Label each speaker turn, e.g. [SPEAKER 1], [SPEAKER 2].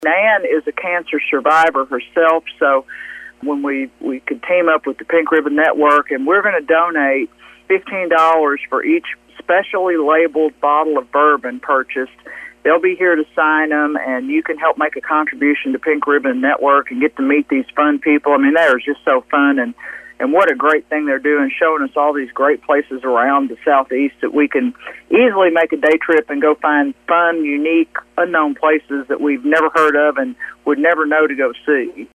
[SPEAKER 1] Nan is a cancer survivor herself, so when we could team up with the Pink Ribbon Network, and we're going to donate $15 for each specially labeled bottle of bourbon purchased. They'll be here to sign them, and you can help make a contribution to Pink Ribbon Network and get to meet these fun people. I mean, they are just so fun, and what a great thing they're doing, showing us all these great places around the Southeast that we can easily make a day trip and go find fun, unique, unknown places that we've never heard of and would never know to go see.